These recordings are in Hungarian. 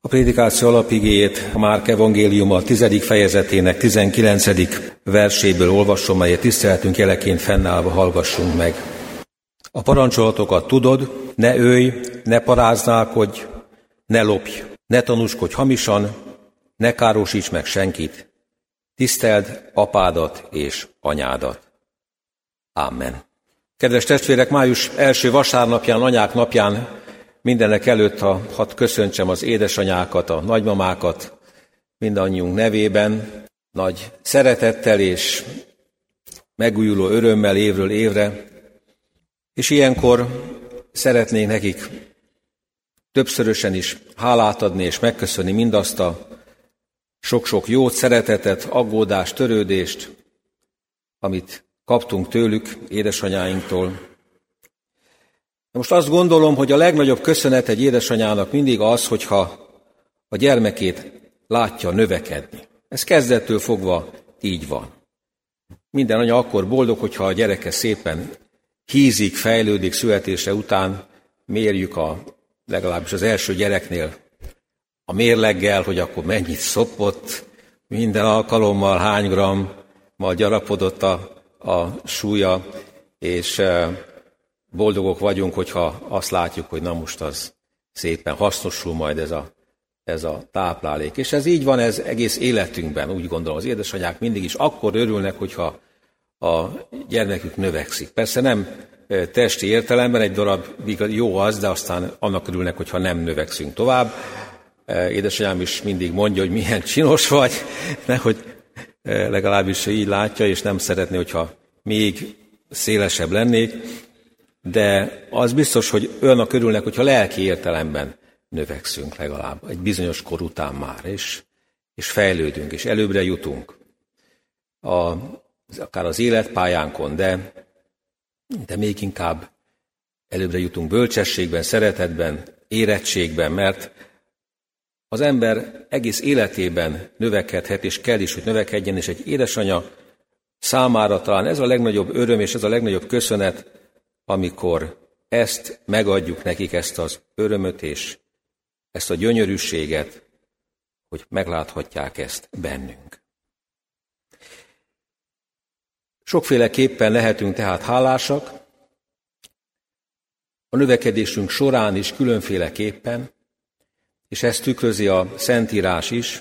A prédikáció alapigéjét a Márk evangéliuma 10. fejezetének 19. verséből olvasom, melyet tiszteletünk jeleként fennállva hallgassunk meg. A parancsolatokat tudod, ne ölj, ne paráználkodj, ne lopj, ne tanúskodj hamisan, ne károsíts meg senkit, tiszteld apádat és anyádat. Amen. Kedves testvérek, május első vasárnapján, anyák napján mindenek előtt hadd köszöntsem az édesanyákat, a nagymamákat mindannyiunk nevében, nagy szeretettel és megújuló örömmel évről évre, és ilyenkor szeretnénk nekik többszörösen is hálát adni és megköszönni mindazt a sok-sok jót, szeretetet, aggódást, törődést, amit kaptunk tőlük, édesanyáinktól. Most azt gondolom, hogy a legnagyobb köszönet egy édesanyának mindig az, hogyha a gyermekét látja növekedni. Ez kezdettől fogva így van. Minden anya akkor boldog, hogyha a gyereke szépen hízik, fejlődik születése után, mérjük legalábbis az első gyereknél a mérleggel, hogy akkor mennyit szopott, minden alkalommal hány grammal gyarapodott a súlya, és boldogok vagyunk, hogyha azt látjuk, hogy na most az szépen hasznosul majd ez a táplálék. És ez így van, ez egész életünkben, úgy gondolom, az édesanyák mindig is akkor örülnek, hogyha a gyermekük növekszik. Persze nem testi értelemben, egy darabig jó az, de aztán annak örülnek, hogyha nem növekszünk tovább. Édesanyám is mindig mondja, hogy milyen csinos vagy, nehogy legalábbis így látja, és nem szeretné, hogyha még szélesebb lennék, de az biztos, hogy olyannak örülnek, hogyha lelki értelemben növekszünk legalább egy bizonyos kor után már, és fejlődünk, és előbbre jutunk. Akár az életpályánkon, de még inkább előbbre jutunk bölcsességben, szeretetben, érettségben, mert az ember egész életében növekedhet, és kell is, hogy növekedjen, és egy édesanya számára talán ez a legnagyobb öröm, és ez a legnagyobb köszönet, amikor ezt megadjuk nekik, ezt az örömöt, és ezt a gyönyörűséget, hogy megláthatják ezt bennünk. Sokféleképpen lehetünk tehát hálásak, a növekedésünk során is különféleképpen, és ezt tükrözi a Szentírás is.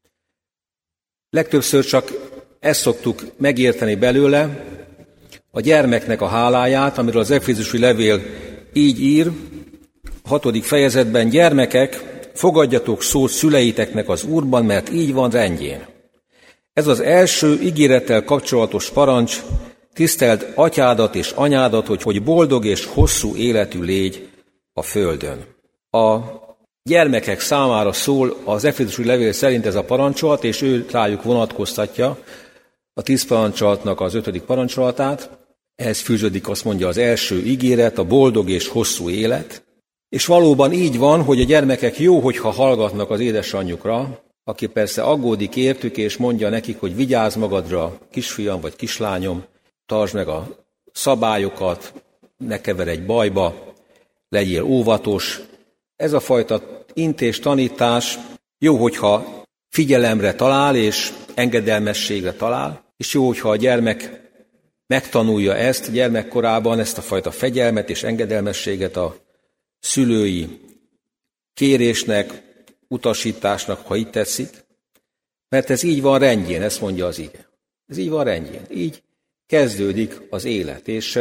Legtöbbször csak ezt szoktuk megérteni belőle, a gyermeknek a háláját, amiről az Efézusi levél így ír, a 6. fejezetben: gyermekek, fogadjatok szót szüleiteknek az Úrban, mert így van rendjén. Ez az első ígérettel kapcsolatos parancs: tiszteld atyádat és anyádat, hogy boldog és hosszú életű légy a földön. A gyermekek számára szól az Efézusi levél szerint ez a parancsolat, és ő rájuk vonatkoztatja a 10 parancsolatnak az 5. parancsolatát. Ehhez fűződik, azt mondja, az első ígéret, a boldog és hosszú élet. És valóban így van, hogy a gyermekek jó, hogyha hallgatnak az édesanyjukra, aki persze aggódik értük, és mondja nekik, hogy vigyázz magadra, kisfiam vagy kislányom, tartsd meg a szabályokat, ne keveredj bajba, legyél óvatos. Ez a fajta intés, tanítás jó, hogyha figyelemre talál, és engedelmességre talál, és jó, hogyha a gyermek megtanulja ezt gyermekkorában, ezt a fajta fegyelmet és engedelmességet a szülői kérésnek, utasításnak, ha így tetszik, mert ez így van rendjén, ezt mondja az ige. Ez így van rendjén, így kezdődik az élet, és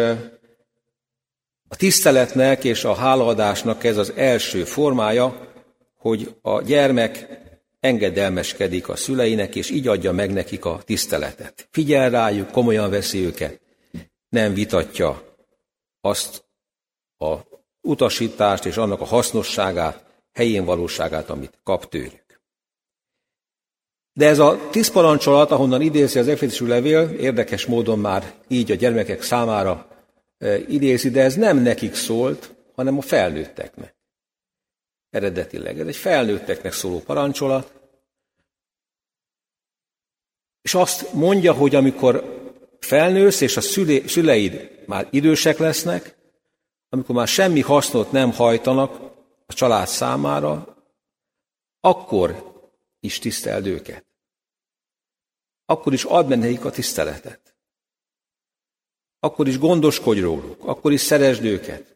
a tiszteletnek és a hálaadásnak ez az első formája, hogy a gyermek engedelmeskedik a szüleinek, és így adja meg nekik a tiszteletet. Figyel rájuk, komolyan veszi őket, nem vitatja azt a utasítást és annak a hasznosságát, helyén valóságát, amit kap tőlük. De ez a 10 parancsolat, ahonnan idézi az Efézusi levél, érdekes módon már így a gyermekek számára idézi, de ez nem nekik szólt, hanem a felnőtteknek. Eredetileg ez egy felnőtteknek szóló parancsolat, és azt mondja, hogy amikor felnősz, és a szüleid már idősek lesznek, amikor már semmi hasznot nem hajtanak a család számára, akkor is tiszteld őket. Akkor is add meg nekik a tiszteletet. Akkor is gondoskodj róluk, akkor is szeresd őket.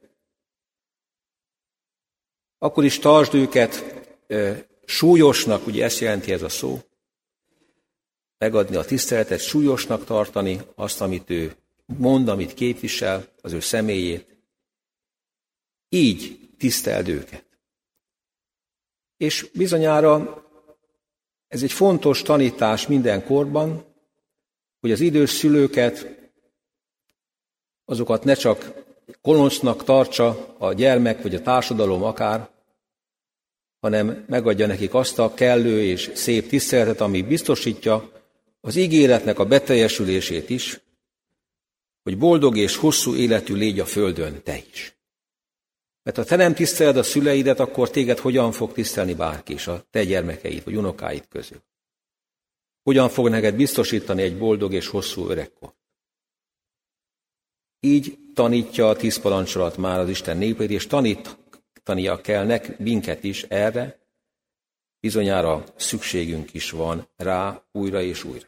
Akkor is tartsd őket súlyosnak, ugye ezt jelenti ez a szó, megadni a tiszteletet, súlyosnak tartani azt, amit ő mond, amit képvisel, az ő személyét. Így tiszteld őket. És bizonyára ez egy fontos tanítás minden korban, hogy az idős szülőket, azokat ne csak gonosznak tartsa a gyermek vagy a társadalom akár, hanem megadja nekik azt a kellő és szép tiszteletet, ami biztosítja az ígéretnek a beteljesülését is, hogy boldog és hosszú életű légy a földön te is. Mert ha te nem tiszteled a szüleidet, akkor téged hogyan fog tisztelni bárki is, a te gyermekeid vagy unokáid közül? Hogyan fog neked biztosítani egy boldog és hosszú öregkort? Így tanítja a 10 parancsolat már az Isten népét, és tanítania kell minket is erre, bizonyára szükségünk is van rá újra és újra.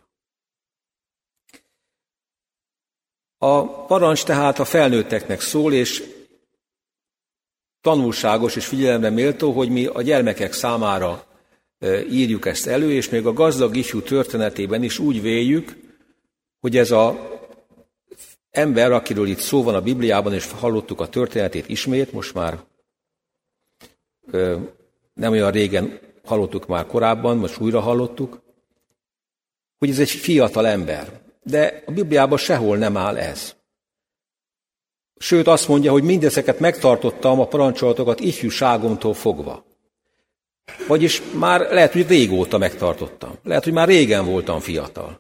A parancs tehát a felnőtteknek szól, és tanulságos és figyelemre méltó, hogy mi a gyermekek számára írjuk ezt elő, és még a gazdag ifjú történetében is úgy véljük, hogy ez az ember, akiről itt szó van a Bibliában, és hallottuk a történetét ismét, most már nem olyan régen hallottuk már korábban, most újra hallottuk, hogy ez egy fiatal ember. De a Bibliában sehol nem áll ez. Sőt, azt mondja, hogy mindezeket megtartottam, a parancsolatokat ifjúságomtól fogva. Vagyis már lehet, hogy régóta megtartottam. Lehet, hogy már régen voltam fiatal.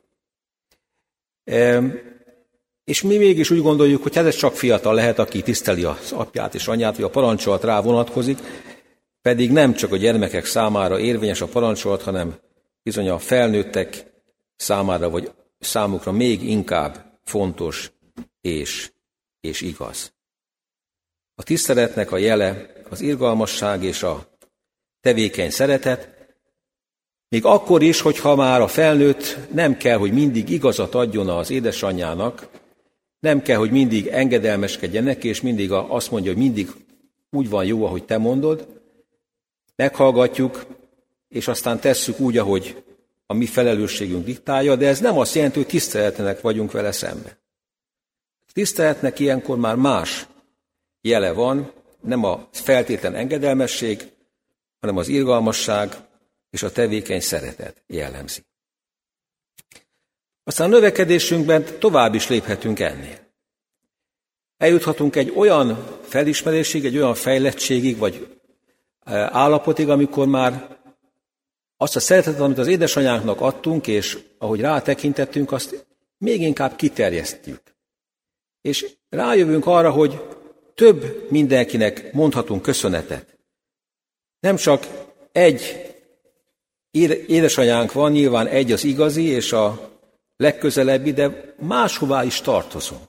És mi mégis úgy gondoljuk, hogy ez csak fiatal lehet, aki tiszteli az apját és anyját, vagy a parancsolat rá vonatkozik, pedig nem csak a gyermekek számára érvényes a parancsolat, hanem bizony a felnőttek számára, vagy számukra még inkább fontos és igaz. A tiszteletnek a jele az irgalmasság és a tevékeny szeretet, még akkor is, hogyha már a felnőtt nem kell, hogy mindig igazat adjon az édesanyjának, nem kell, hogy mindig engedelmeskedjen neki, és mindig azt mondja, hogy mindig úgy van jó, ahogy te mondod, meghallgatjuk, és aztán tesszük úgy, ahogy a mi felelősségünk diktálja, de ez nem azt jelenti, hogy tiszteletlenek vagyunk vele szemben. A tiszteletnek ilyenkor már más jele van, nem a feltétlen engedelmesség, hanem az irgalmasság és a tevékeny szeretet jellemzi. Aztán a növekedésünkben tovább is léphetünk ennél. Eljuthatunk egy olyan felismerésig, egy olyan fejlettségig, vagy állapotig, amikor már azt a szeretetet, amit az édesanyánknak adtunk, és ahogy rátekintettünk, azt még inkább kiterjesztjük. És rájövünk arra, hogy több mindenkinek mondhatunk köszönetet. Nem csak egy édesanyánk van, nyilván egy az igazi, és a legközelebbi, de máshová is tartozunk.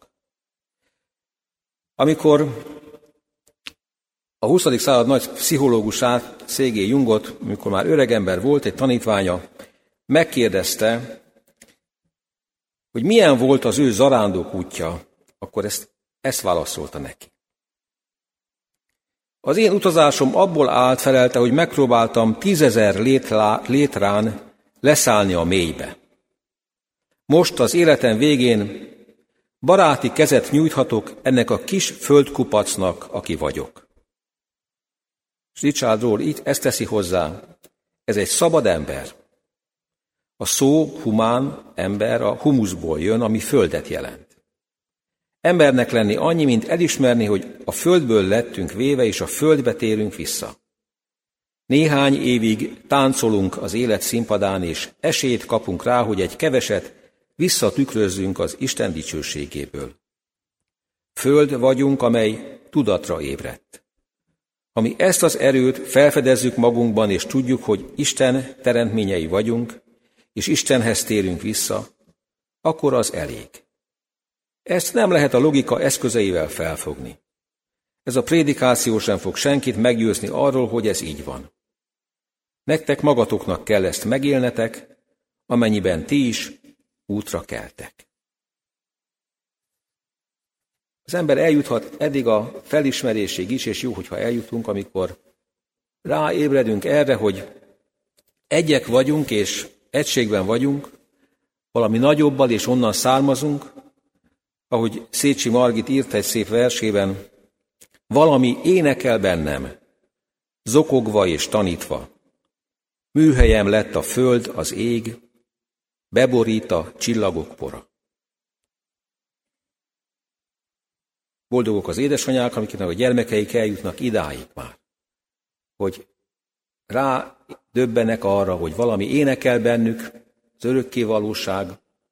Amikor a 20. század nagy pszichológusát, C.G. Jungot, amikor már öregember volt, egy tanítványa megkérdezte, hogy milyen volt az ő zarándok útja, akkor ezt válaszolta neki. Az én utazásom abból állt, felelte, hogy megpróbáltam 10 000 létrán leszállni a mélybe. Most az életem végén baráti kezet nyújthatok ennek a kis földkupacnak, aki vagyok. És Richard Rohr így ezt teszi hozzá, ez egy szabad ember. A szó humán, ember a humuszból jön, ami földet jelent. Embernek lenni annyi, mint elismerni, hogy a földből lettünk véve, és a földbe térünk vissza. Néhány évig táncolunk az élet színpadán, és esélyt kapunk rá, hogy egy keveset visszatükrözzünk az Isten dicsőségéből. Föld vagyunk, amely tudatra ébredt. Ha mi ezt az erőt felfedezzük magunkban, és tudjuk, hogy Isten teremtményei vagyunk, és Istenhez térünk vissza, akkor az elég. Ezt nem lehet a logika eszközeivel felfogni. Ez a prédikáció sem fog senkit meggyőzni arról, hogy ez így van. Nektek magatoknak kell ezt megélnetek, amennyiben ti is útra keltek. Az ember eljuthat eddig a felismerésig is, és jó, hogyha eljutunk, amikor ráébredünk erre, hogy egyek vagyunk, és egységben vagyunk, valami nagyobbal, és onnan származunk, ahogy Szécsi Margit írt egy szép versében, valami énekel bennem, zokogva és tanítva. Műhelyem lett a föld, az ég, beborít a csillagok pora. Boldogok az édesanyák, amiknek a gyermekeik eljutnak idáig már, hogy rádöbbenek arra, hogy valami énekel bennük, az örökké valóság,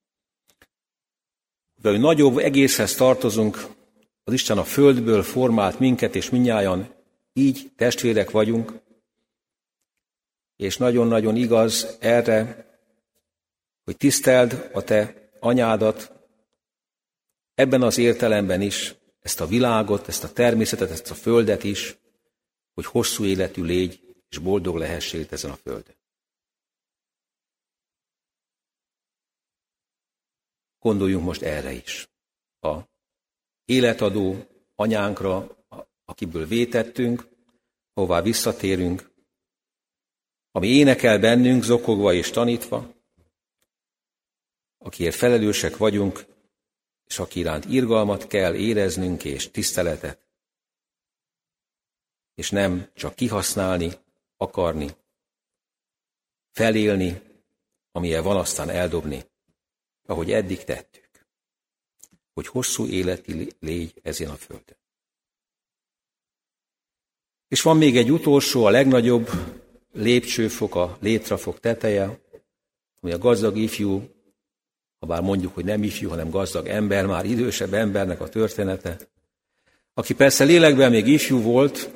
de hogy nagyobb egészhez tartozunk, az Isten a földből formált minket, és mindnyájan így testvérek vagyunk, és nagyon-nagyon igaz erre, hogy tiszteld a te anyádat, ebben az értelemben is, ezt a világot, ezt a természetet, ezt a földet is, hogy hosszú életű légy, és boldog lehessél itt ezen a földön. Gondoljunk most erre is. A életadó anyánkra, akiből vétettünk, hová visszatérünk, ami énekel bennünk, zokogva és tanítva, akiért felelősek vagyunk, és aki iránt irgalmat kell éreznünk, és tiszteletet, és nem csak kihasználni, akarni, felélni, amilyen van, aztán eldobni, ahogy eddig tettük, hogy hosszú életi légy ezen a földön. És van még egy utolsó, a legnagyobb lépcsőfok, a létrafok teteje, ami a gazdag ifjú, ha bár mondjuk, hogy nem ifjú, hanem gazdag ember, már idősebb embernek a története, aki persze lélekben még ifjú volt,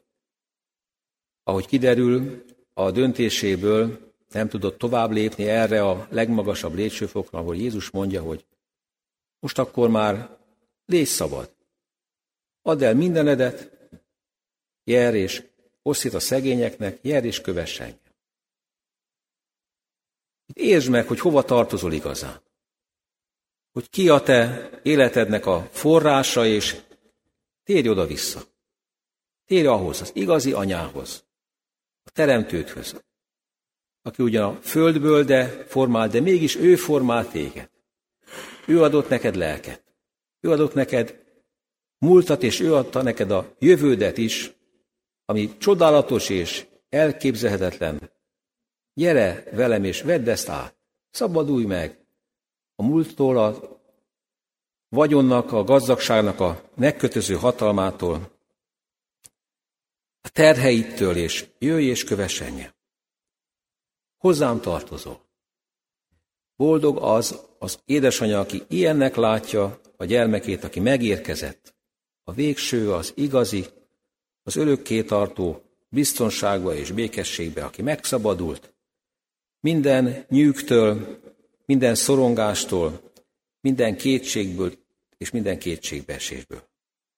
ahogy kiderül, a döntéséből nem tudott tovább lépni erre a legmagasabb lépcsőfokra, ahol Jézus mondja, hogy most akkor már légy szabad. Add el mindenedet, jár és osszít a szegényeknek, jár és kövess engem. Értsd meg, hogy hova tartozol igazán. Hogy ki a te életednek a forrása, és térj oda-vissza. Térj ahhoz, az igazi anyához, a teremtődhöz, aki ugyan a földből formál, de mégis ő formál téged. Ő adott neked lelket. Ő adott neked múltat, és ő adta neked a jövődet is, ami csodálatos és elképzelhetetlen. Gyere velem, és vedd ezt át. Szabadulj meg a múlttól, a vagyonnak, a gazdagságnak a megkötöző hatalmától, a terheittől, és jöjj és kövess engem. Hozzám tartozol. Boldog az édesanyja, aki ilyennek látja a gyermekét, aki megérkezett. A végső, az igazi, az örökké tartó biztonságba és békességbe, aki megszabadult minden nyűgtől, minden szorongástól, minden kétségből és minden kétségbeesésből.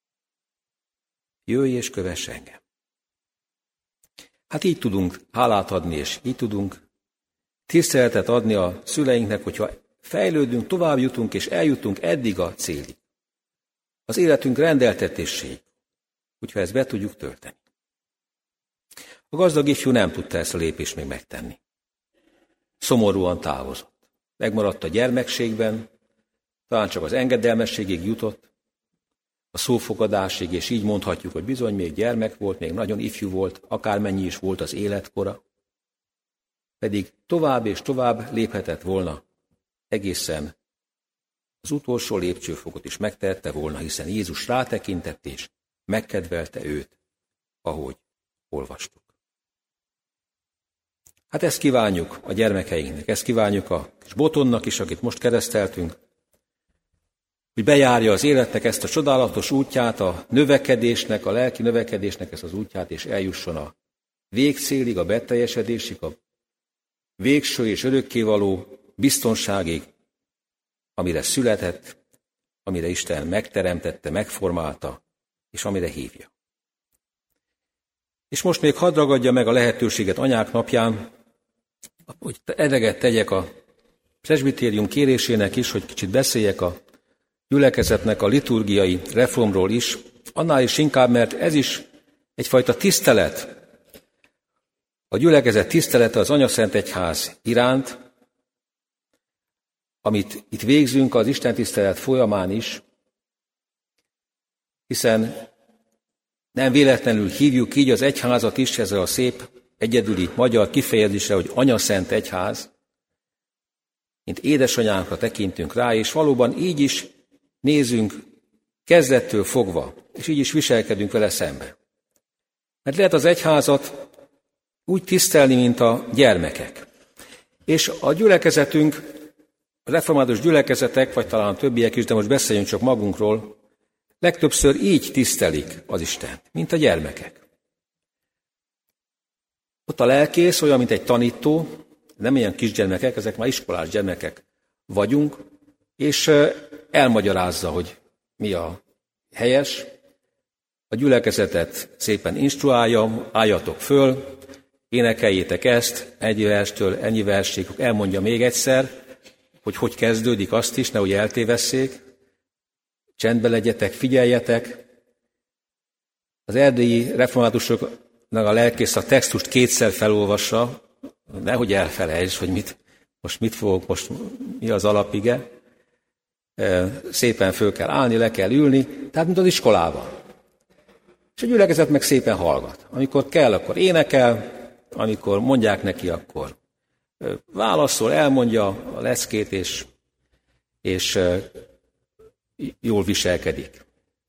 Jöjj és kövess engem. Hát így tudunk hálát adni, és így tudunk tiszteletet adni a szüleinknek, hogyha fejlődünk, tovább jutunk, és eljutunk eddig a célig. Az életünk rendeltetéséig, hogyha ezt be tudjuk tölteni. A gazdag ifjú nem tudta ezt a lépést még megtenni. Szomorúan távozott. Megmaradt a gyermekségben, talán csak az engedelmességig jutott, a szófogadásig, és így mondhatjuk, hogy bizony még gyermek volt, még nagyon ifjú volt, akármennyi is volt az életkora, pedig tovább és tovább léphetett volna, egészen az utolsó lépcsőfokot is megtehette volna, hiszen Jézus rátekintett és megkedvelte őt, ahogy olvastuk. Hát ezt kívánjuk a gyermekeinknek, ezt kívánjuk a kis Botonnak is, akit most kereszteltünk, hogy bejárja az életnek ezt a csodálatos útját, a növekedésnek, a lelki növekedésnek ezt az útját, és eljusson a végcélig, a beteljesedésig, a végső és örökkévaló biztonságig, amire született, amire Isten megteremtette, megformálta, és amire hívja. És most még hadd ragadja meg a lehetőséget anyák napján, hogy eleget tegyek a presbitérium kérésének is, hogy kicsit beszéljek a gyülekezetnek a liturgiai reformról is, annál is inkább, mert ez is egyfajta tisztelet, a gyülekezet tisztelete az Anyaszentegyház iránt, amit itt végzünk az istentisztelet folyamán is, hiszen nem véletlenül hívjuk így az egyházat is ezzel a szép, egyedüli magyar kifejezésre, hogy Anyaszent Egyház, mint édesanyánkra tekintünk rá, és valóban így is nézünk kezdettől fogva, és így is viselkedünk vele szembe. Mert lehet az egyházat úgy tisztelni, mint a gyermekek. És a gyülekezetünk, a református gyülekezetek, vagy talán a többiek is, de most beszéljünk csak magunkról, legtöbbször így tisztelik az Istent, mint a gyermekek. Ott a lelkész olyan, mint egy tanító, nem ilyen kisgyermekek, ezek már iskolás gyermekek vagyunk, és elmagyarázza, hogy mi a helyes, a gyülekezetet szépen instruálja, álljatok föl, énekeljétek ezt, egy verstől ennyi versig, elmondja még egyszer, hogy kezdődik azt is, nehogy eltévesszék, csendben legyetek, figyeljetek. Az erdélyi reformátusoknak a lelkész a textust kétszer felolvassa, nehogy elfelejtsd, hogy mit fogok, mi az alapige. Szépen föl kell állni, le kell ülni, tehát mint az iskolában. És a gyülekezet meg szépen hallgat. Amikor kell, akkor énekel, amikor mondják neki, akkor válaszol, elmondja a leckét, és jól viselkedik.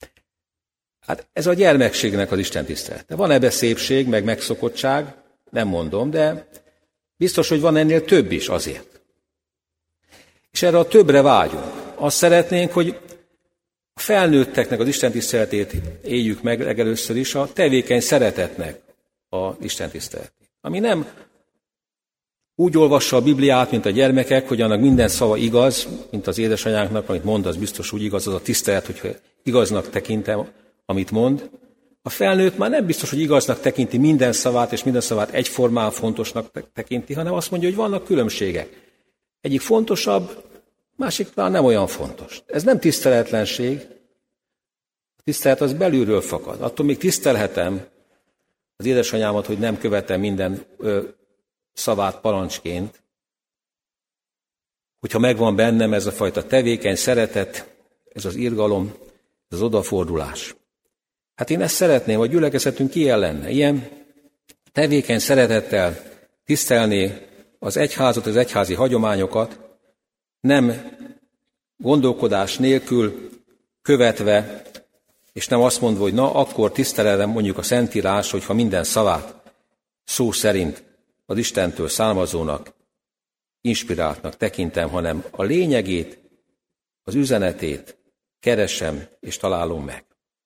Hát ez a gyermekségnek az istentisztelete. Van ebbe szépség, meg megszokottság, nem mondom, de biztos, hogy van ennél több is azért. És erre a többre vágyunk. Azt szeretnénk, hogy a felnőtteknek az istentiszteletét éljük meg legelőször is, a tevékeny szeretetnek az istentiszteletét. Ami nem úgy olvassa a Bibliát, mint a gyermekek, hogy annak minden szava igaz, mint az édesanyánknak, amit mond, az biztos úgy igaz, az a tisztelet, hogyha igaznak tekintem, amit mond. A felnőtt már nem biztos, hogy igaznak tekinti minden szavát, és minden szavát egyformán fontosnak tekinti, hanem azt mondja, hogy vannak különbségek. Egyik fontosabb, másik talán nem olyan fontos. Ez nem tiszteletlenség. A tisztelet az belülről fakad. Attól még tisztelhetem az édesanyámat, hogy nem követem minden szavát parancsként. Hogyha megvan bennem ez a fajta tevékeny szeretet, ez az irgalom, ez az odafordulás. Hát én ezt szeretném, hogy gyülekezetünk ilyen lenne. Ilyen tevékeny szeretettel tisztelné az egyházat, az egyházi hagyományokat, nem gondolkodás nélkül követve, és nem azt mondva, hogy na, akkor tisztelem mondjuk a Szentírás, hogyha minden szavát szó szerint az Istentől származónak, inspiráltnak tekintem, hanem a lényegét, az üzenetét keresem és találom meg.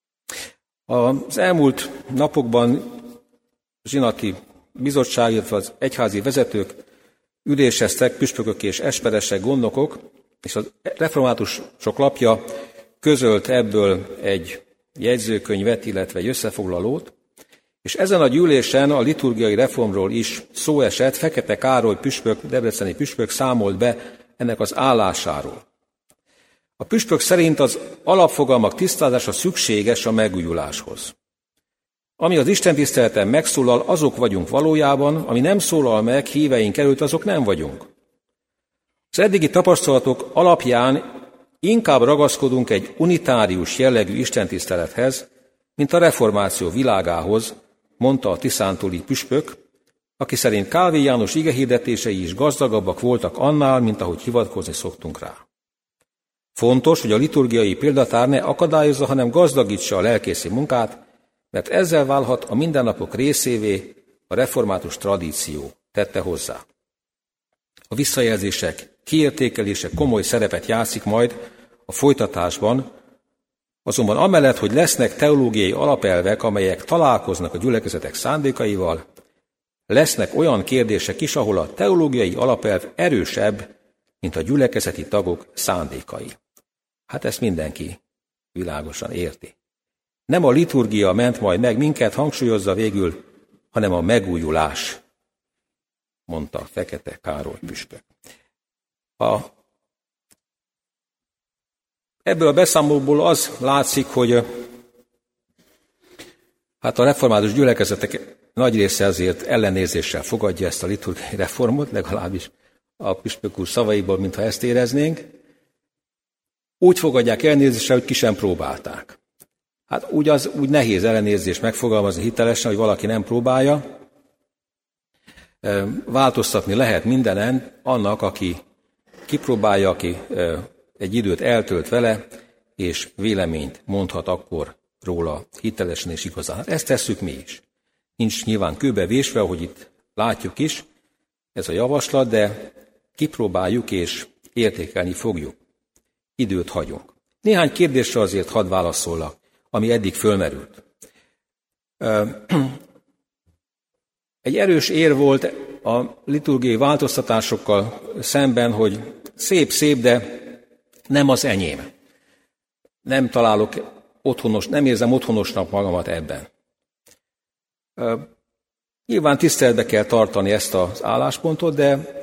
Az elmúlt napokban a zsinati bizottság, illetve az egyházi vezetők üléseztek, püspökök és esperesek, gondnokok, és a reformátusok lapja közölt ebből egy jegyzőkönyvet, illetve egy összefoglalót, és ezen a gyűlésen a liturgiai reformról is szó esett, Fekete Károly püspök, debreceni püspök számolt be ennek az állásáról. A püspök szerint az alapfogalmak tisztázása szükséges a megújuláshoz. Ami az istentiszteleten megszólal, azok vagyunk valójában, ami nem szólal meg híveink előtt, azok nem vagyunk. Az eddigi tapasztalatok alapján inkább ragaszkodunk egy unitárius jellegű istentisztelethez, mint a reformáció világához, mondta a tiszántúli püspök, aki szerint Kálvin János igehirdetései is gazdagabbak voltak annál, mint ahogy hivatkozni szoktunk rá. Fontos, hogy a liturgiai példatár ne akadályozza, hanem gazdagítsa a lelkészi munkát, mert ezzel válhat a mindennapok részévé a református tradíció, tette hozzá. A visszajelzések, kiértékelése komoly szerepet játszik majd a folytatásban, azonban amellett, hogy lesznek teológiai alapelvek, amelyek találkoznak a gyülekezetek szándékaival, lesznek olyan kérdések is, ahol a teológiai alapelv erősebb, mint a gyülekezeti tagok szándékai. Hát ezt mindenki világosan érti. Nem a liturgia ment majd meg minket, hangsúlyozza végül hanem a megújulás, mondta Fekete Károly püspök. Ebből a beszámolóból az látszik, hogy hát a református gyülekezetek nagy része azért ellenérzéssel fogadja ezt a liturgiai reformot, legalábbis a püspök úr szavaiból, mintha ezt éreznénk. Úgy fogadják ellenérzéssel, hogy ki sem próbálták. Hát úgy nehéz ellenérzést megfogalmazni hitelesen, hogy valaki nem próbálja. Változtatni lehet mindenen annak, aki kipróbálja, aki egy időt eltölt vele, és véleményt mondhat akkor róla hitelesen és igazán. Hát ezt tesszük mi is. Nincs nyilván kőbe vésve, ahogy itt látjuk is, ez a javaslat, de kipróbáljuk és értékelni fogjuk. Időt hagyunk. Néhány kérdésre azért hadd válaszollak, ami eddig fölmerült. Egy erős érv volt a liturgiai változtatásokkal szemben, hogy szép, de nem az enyém. Nem találok nem érzem otthonosnak magamat ebben. Nyilván tiszteletbe kell tartani ezt az álláspontot, de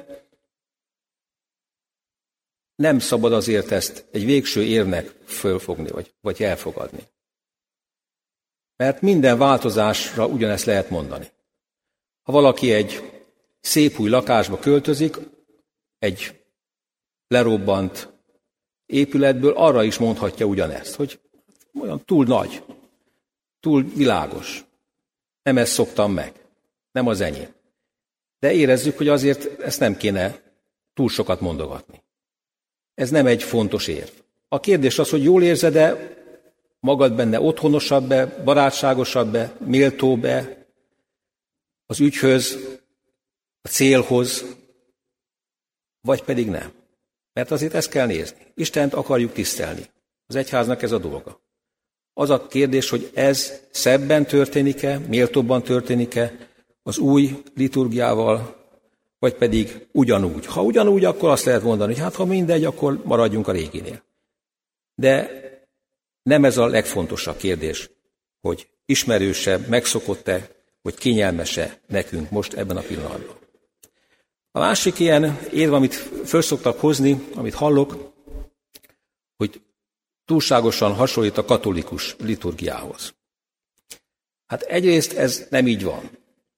nem szabad azért ezt egy végső érvnek fölfogni, vagy elfogadni. Mert minden változásra ugyanezt lehet mondani. Ha valaki egy szép új lakásba költözik, egy lerobbant épületből, arra is mondhatja ugyanezt, hogy olyan túl nagy, túl világos. Nem ezt szoktam meg, nem az enyém. De érezzük, hogy azért ezt nem kéne túl sokat mondogatni. Ez nem egy fontos érv. A kérdés az, hogy jól érzed-e magad benne, otthonosabb-e, barátságosabb-e, méltóbb-e az ügyhöz, a célhoz, vagy pedig nem. Mert azért ezt kell nézni. Istent akarjuk tisztelni. Az egyháznak ez a dolga. Az a kérdés, hogy ez szebben történik-e, méltóbban történik-e az új liturgiával, vagy pedig ugyanúgy. Ha ugyanúgy, akkor azt lehet mondani, hogy hát ha mindegy, akkor maradjunk a réginél. De nem ez a legfontosabb kérdés, hogy ismerősebb, megszokott-e, hogy kényelmes-e nekünk most ebben a pillanatban. A másik ilyen érv, amit föl szoktak hozni, amit hallok, hogy túlságosan hasonlít a katolikus liturgiához. Hát egyrészt ez nem így van.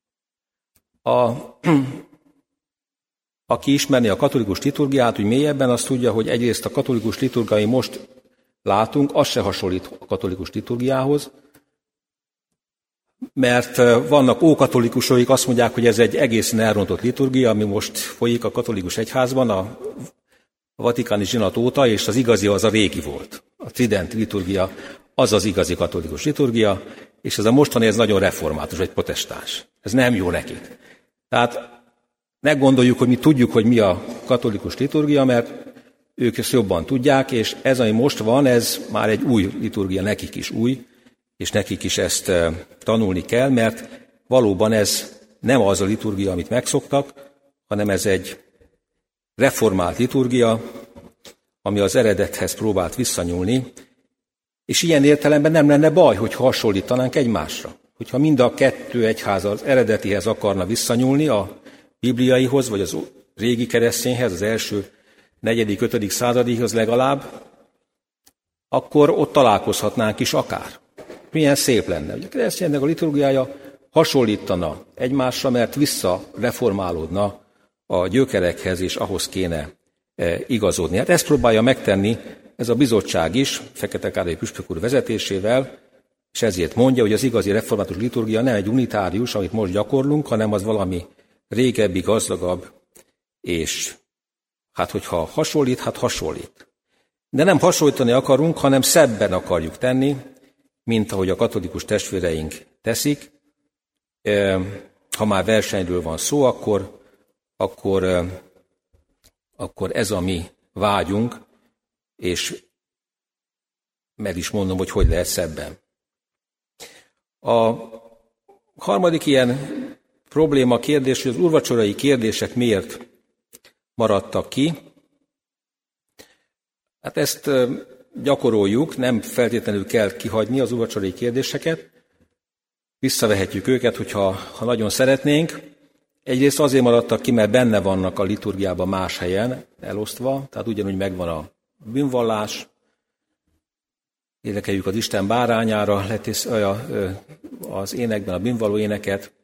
Aki ismerné a katolikus liturgiát, úgy mélyebben, azt tudja, hogy egyrészt a katolikus liturgia, ami most látunk, az se hasonlít a katolikus liturgiához, mert vannak ókatolikusok, akik azt mondják, hogy ez egy egészen elrontott liturgia, ami most folyik a katolikus egyházban, a vatikáni zsinat óta, és az igazi az a régi volt. A trident liturgia az az igazi katolikus liturgia, és ez a mostani, ez nagyon református, vagy protestáns. Ez nem jó nekik. Tehát ne gondoljuk, hogy mi tudjuk, hogy mi a katolikus liturgia, mert ők ezt jobban tudják, és ez, ami most van, ez már egy új liturgia, nekik is új, és nekik is ezt tanulni kell, mert valóban ez nem az a liturgia, amit megszoktak, hanem ez egy reformált liturgia, ami az eredethez próbált visszanyúlni, és ilyen értelemben nem lenne baj, hogyha hasonlítanánk egymásra. Hogyha mind a kettő egyház az eredetihez akarna visszanyúlni, a bibliaihoz, vagy az régi keresztényhez, az első 4.-5. századihoz legalább, akkor ott találkozhatnánk is akár. Milyen szép lenne, hogy a kereszténynek a liturgiája hasonlítana egymásra, mert visszareformálódna a gyökerekhez, és ahhoz kéne igazodni. Hát ezt próbálja megtenni ez a bizottság is, Fekete Károly püspök úr vezetésével, és ezért mondja, hogy az igazi református liturgia nem egy unitárius, amit most gyakorlunk, hanem az valami régebbi, gazdagabb, és hát hogyha hasonlít, hát hasonlít. De nem hasonlítani akarunk, hanem szebben akarjuk tenni, mint ahogy a katolikus testvéreink teszik. Ha már versenyről van szó, akkor ez a mi vágyunk, és meg is mondom, hogy lehet szebben. A harmadik ilyen probléma kérdés, hogy az úrvacsorai kérdések miért maradtak ki. Hát ezt gyakoroljuk, nem feltétlenül kell kihagyni az úrvacsorai kérdéseket. visszavehetjük őket, hogyha nagyon szeretnénk. Egyrészt azért maradtak ki, mert benne vannak a liturgiában más helyen elosztva, tehát ugyanúgy megvan a bűnvallás, énekeljük az Isten bárányára, az énekben a bűnvalló éneket,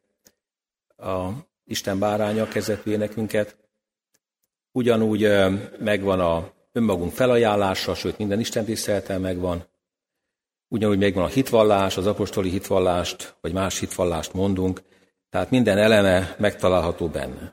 a Isten báránya kezdetű énekünket. Ugyanúgy megvan a önmagunk felajánlása, sőt minden istentisztelettel megvan. Ugyanúgy megvan a hitvallás, az apostoli hitvallást, vagy más hitvallást mondunk, tehát minden eleme megtalálható benne.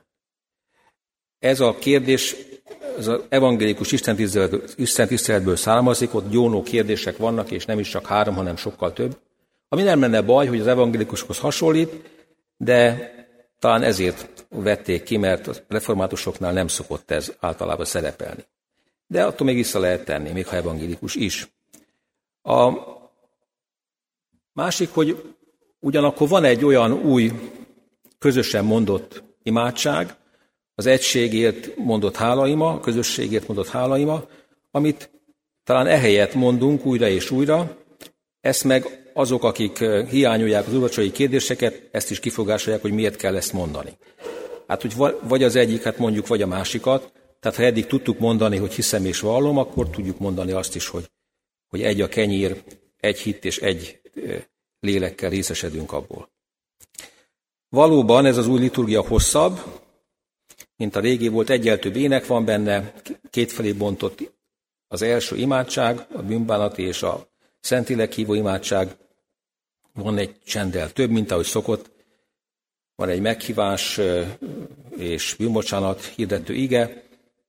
Ez a kérdés az evangélikus istentiszteletből származik, ott gyónó kérdések vannak, és nem is csak 3, hanem sokkal több. Ami nem lenne baj, hogy az evangélikusokhoz hasonlít, de talán ezért vették ki, mert a reformátusoknál nem szokott ez általában szerepelni. De attól még vissza lehet tenni, még ha evangélikus is. A másik, hogy ugyanakkor van egy olyan új, közösen mondott imádság, az egységért mondott hálaima, a közösségért mondott hálaima, amit talán ehelyett mondunk újra és újra, ezt meg azok, akik hiányolják az úrvacsorai kérdéseket, ezt is kifogásolják, hogy miért kell ezt mondani. Hát, hogy vagy az egyiket mondjuk, vagy a másikat, tehát ha eddig tudtuk mondani, hogy hiszem és vallom, akkor tudjuk mondani azt is, hogy egy a kenyér, egy hit és egy lélekkel részesedünk abból. Valóban ez az új liturgia hosszabb, mint a régi volt, egyel több ének van benne, kétfelé bontott az első imádság, a bűnbánati és a Szentlélek hívó imádság. Van egy csenddel több, mint ahogy szokott. Van egy meghívás és bűnbocsánat hirdető ige.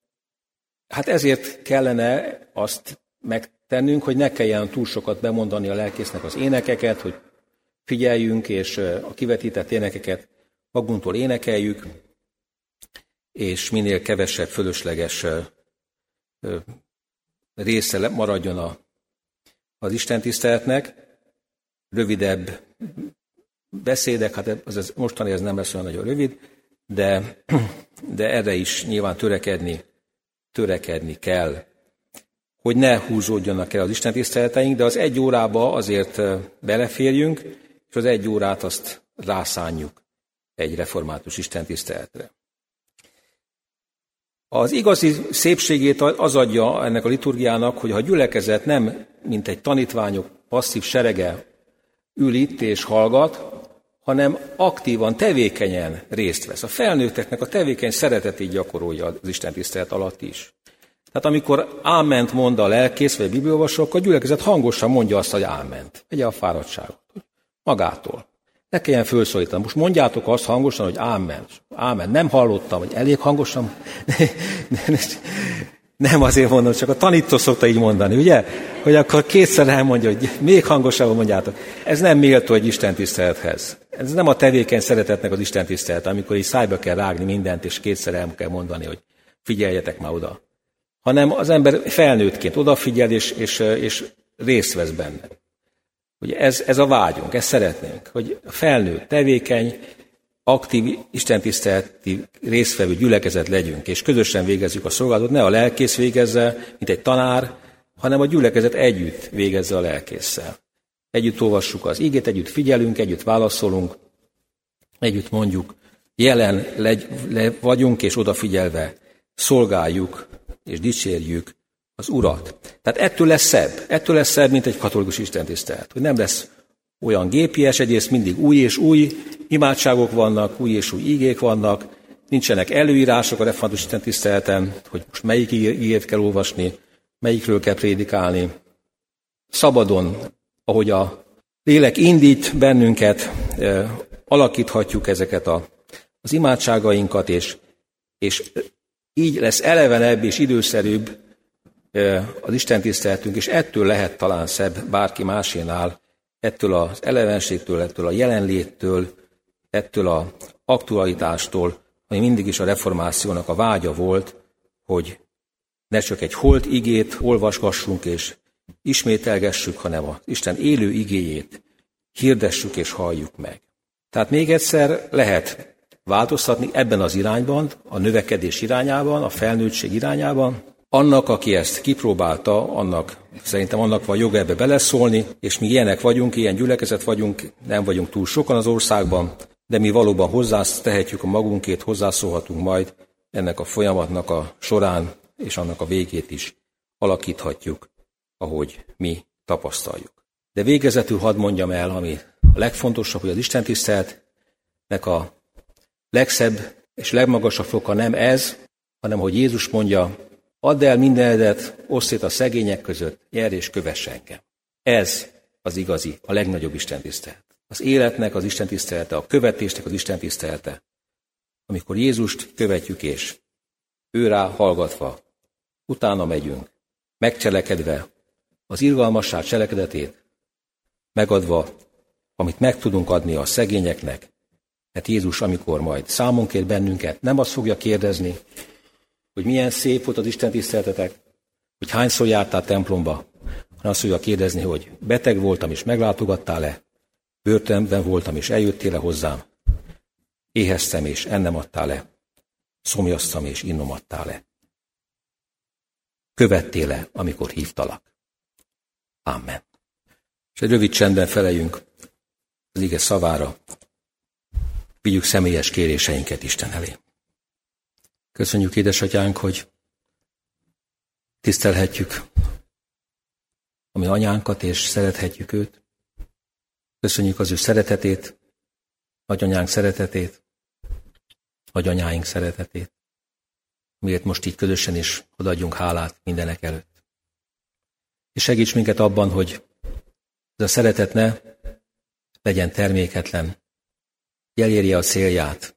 Hát ezért kellene azt megtennünk, hogy ne kelljen túl sokat bemondani a lelkésznek az énekeket, hogy figyeljünk, és a kivetített énekeket magunktól énekeljük, és minél kevesebb fölösleges része maradjon az istentiszteletnek, rövidebb beszédek, hát ez mostani ez nem lesz olyan nagyon rövid, de erre is nyilván törekedni kell, hogy ne húzódjanak el az istentiszteleteink, de az 1 órába azért beleférjünk, és az 1 órát azt rászánjuk egy református istentiszteletre. Az igazi szépségét az adja ennek a liturgiának, hogy ha a gyülekezet nem, mint egy tanítványok passzív serege ül itt és hallgat, hanem aktívan, tevékenyen részt vesz. A felnőtteknek a tevékeny szeretetét gyakorolja az istentisztelet alatt is. Tehát amikor áment mond a lelkész vagy a bibliaolvasó, akkor a gyülekezet hangosan mondja azt, hogy áment. Vegye a fáradtságot. Magától. Ne kelljen felszólítani. Most mondjátok azt hangosan, hogy ámen. Ámen. Nem hallottam, hogy elég hangosan. Nem azért mondom, csak a tanító szokta így mondani, ugye? Hogy akkor kétszer elmondja, hogy még hangosabban mondjátok. Ez nem méltó egy istentisztelethez. Ez nem a tevékeny szeretetnek az istentisztelet, amikor így szájba kell rágni mindent, és kétszer el kell mondani, hogy figyeljetek már oda. Hanem az ember felnőttként odafigyel, és részt vesz benne. Ugye ez a vágyunk, ezt szeretnénk, hogy a felnőtt, tevékeny, aktív, istentiszteleti résztvevő gyülekezet legyünk, és közösen végezzük a szolgálatot, ne a lelkész végezze, mint egy tanár, hanem a gyülekezet együtt végezze a lelkésszel. Együtt olvassuk az igét, együtt figyelünk, együtt válaszolunk, együtt mondjuk, jelen vagyunk, és odafigyelve szolgáljuk, és dicsérjük az Urat. Tehát ettől lesz szebb, mint egy katolikus istentisztelet. Hogy nem lesz olyan gépies, egyrészt mindig új és új imádságok vannak, új és új igék vannak, nincsenek előírások a református istentiszteleten, hogy most melyik igét kell olvasni, melyikről kell prédikálni. Szabadon, ahogy a lélek indít bennünket, alakíthatjuk ezeket az imádságainkat, és így lesz elevenebb és időszerűbb az istentiszteletünk, és ettől lehet talán szebb bárki másénál, ettől az elevenségtől, ettől a jelenléttől, ettől az aktualitástól, ami mindig is a reformációnak a vágya volt, hogy ne csak egy holt igét olvasgassunk és ismételgessük, hanem az Isten élő igéjét hirdessük és halljuk meg. Tehát még egyszer lehet változtatni ebben az irányban, a növekedés irányában, a felnőttség irányában, Annak, aki ezt kipróbálta, szerintem annak van joga ebbe beleszólni, és mi ilyenek vagyunk, ilyen gyülekezet vagyunk, nem vagyunk túl sokan az országban, de mi valóban hozzátehetjük a magunkét, hozzászólhatunk majd ennek a folyamatnak a során, és annak a végét is alakíthatjuk, ahogy mi tapasztaljuk. De végezetül hadd mondjam el, ami a legfontosabb, hogy az istentiszteletnek a legszebb és legmagasabb foka nem ez, hanem hogy Jézus mondja, add el mindenedet, oszd szét a szegények között, gyere és kövess engem. Ez az igazi, a legnagyobb istentisztelet. Az életnek az istentisztelete, a követésnek az istentisztelete. Amikor Jézust követjük és ő rá hallgatva, utána megyünk, megcselekedve az irgalmasság cselekedetét, megadva, amit meg tudunk adni a szegényeknek, mert Jézus, amikor majd számon kér bennünket, nem azt fogja kérdezni, hogy milyen szép volt az istentiszteletetek, hogy hányszor jártál templomba, hanem azt fogja kérdezni, hogy beteg voltam és meglátogattál-e, börtönben voltam és eljöttél-e hozzám, éheztem és ennem adtál-e, szomjaztam és innom adtál-e. Követtél-e, amikor hívtalak? Amen. És egy rövid csendben feleljünk az ige szavára, vigyük személyes kéréseinket Isten elé. Köszönjük, édesatyánk, hogy tisztelhetjük a mi anyánkat, és szerethetjük őt. Köszönjük az ő szeretetét, nagyanyánk szeretetét, nagyanyáink szeretetét, miért most így közösen is odaadjunk hálát mindenek előtt. És segíts minket abban, hogy ez a szeretet ne legyen terméketlen, elérje a célját,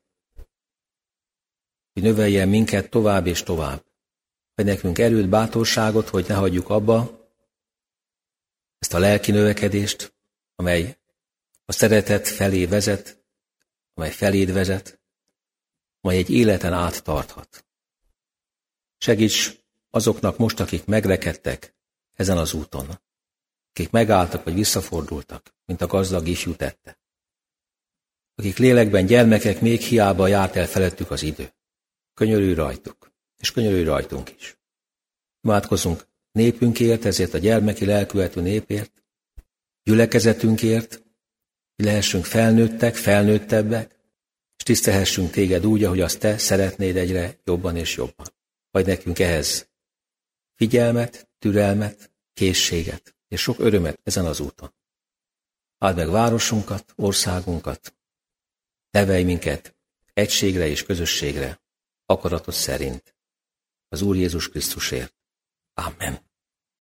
hogy növeljen minket tovább és tovább. Adj nekünk erőt, bátorságot, hogy ne hagyjuk abba ezt a lelki növekedést, amely a szeretet felé vezet, amely feléd vezet, amely egy életen át tarthat. Segíts azoknak most, akik megrekedtek ezen az úton, akik megálltak vagy visszafordultak, mint a gazdag ifjú tette, akik lélekben gyermekek, még hiába járt el felettük az idő. Könyörülj rajtuk, és könyörülj rajtunk is. Imádkozzunk népünkért, ezért a gyermeki lelkületű népért, gyülekezetünkért, hogy lehessünk felnőttek, felnőttebbek, és tisztelhessünk téged úgy, ahogy azt te szeretnéd egyre jobban és jobban. Adj nekünk ehhez figyelmet, türelmet, készséget, és sok örömet ezen az úton. Áld meg városunkat, országunkat, nevelj minket egységre és közösségre, akaratod szerint, az Úr Jézus Krisztusért. Amen.